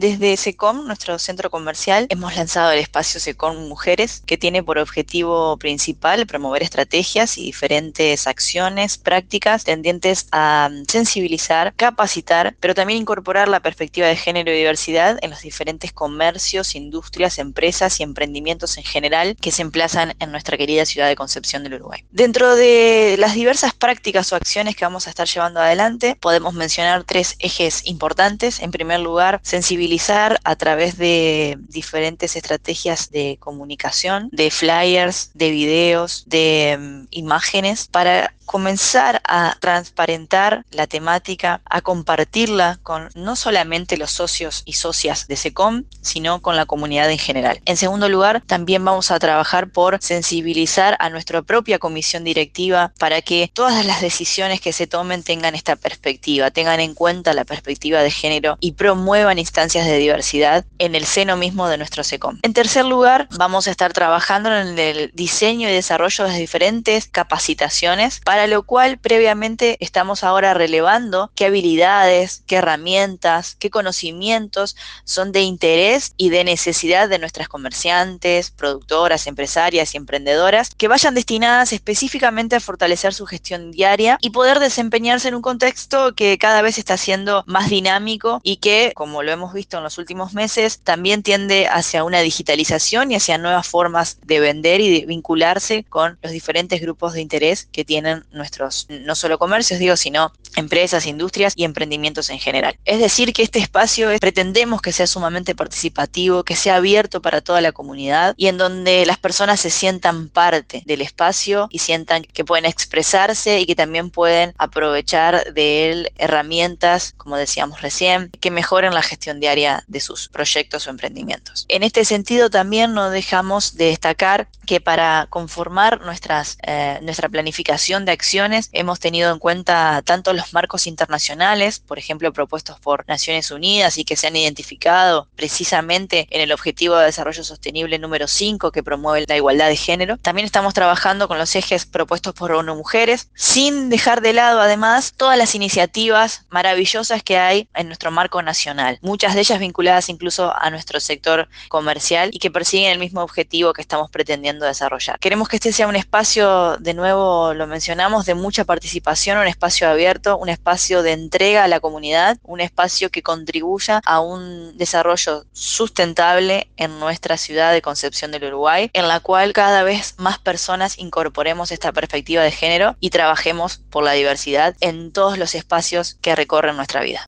Desde SECOM, nuestro centro comercial, hemos lanzado el espacio SECOM Mujeres, que tiene por objetivo principal promover estrategias y diferentes acciones, prácticas tendientes a sensibilizar, capacitar, pero también incorporar la perspectiva de género y diversidad en los diferentes comercios, industrias, empresas y emprendimientos en general que se emplazan en nuestra querida ciudad de Concepción del Uruguay. Dentro de las diversas prácticas o acciones que vamos a estar llevando adelante, podemos mencionar 3 ejes importantes. En primer lugar, sensibilizar a través de diferentes estrategias de comunicación, de flyers, de videos, de imágenes, para comenzar a transparentar la temática, a compartirla con no solamente los socios y socias de SECOM, sino con la comunidad en general. En segundo lugar, también vamos a trabajar por sensibilizar a nuestra propia comisión directiva para que todas las decisiones que se tomen tengan esta perspectiva, tengan en cuenta la perspectiva de género y promuevan instancias de diversidad en el seno mismo de nuestro SECOM. En tercer lugar, vamos a estar trabajando en el diseño y desarrollo de diferentes capacitaciones, para lo cual previamente estamos ahora relevando qué habilidades, qué herramientas, qué conocimientos son de interés y de necesidad de nuestras comerciantes, productoras, empresarias y emprendedoras, que vayan destinadas específicamente a fortalecer su gestión diaria y poder desempeñarse en un contexto que cada vez está siendo más dinámico y que, como lo hemos visto en los últimos meses, también tiende hacia una digitalización y hacia nuevas formas de vender y de vincularse con los diferentes grupos de interés que tienen nuestros, no solo comercios, sino empresas, industrias y emprendimientos en general. Es decir, que este espacio pretendemos que sea sumamente participativo, que sea abierto para toda la comunidad y en donde las personas se sientan parte del espacio y sientan que pueden expresarse y que también pueden aprovechar de él herramientas, como decíamos recién, que mejoren la gestión diaria de sus proyectos o emprendimientos. En este sentido, también no dejamos de destacar que para conformar nuestra planificación de acciones hemos tenido en cuenta tanto los marcos internacionales, por ejemplo, propuestos por Naciones Unidas y que se han identificado precisamente en el Objetivo de Desarrollo Sostenible número 5, que promueve la igualdad de género. También estamos trabajando con los ejes propuestos por ONU Mujeres, sin dejar de lado además todas las iniciativas maravillosas que hay en nuestro marco nacional, muchas de ellas vinculadas incluso a nuestro sector comercial y que persiguen el mismo objetivo que estamos pretendiendo desarrollar. Queremos que este sea un espacio, de nuevo lo mencionamos, de mucha participación, un espacio abierto, un espacio de entrega a la comunidad, un espacio que contribuya a un desarrollo sustentable en nuestra ciudad de Concepción del Uruguay, en la cual cada vez más personas incorporemos esta perspectiva de género y trabajemos por la diversidad en todos los espacios que recorren nuestra vida.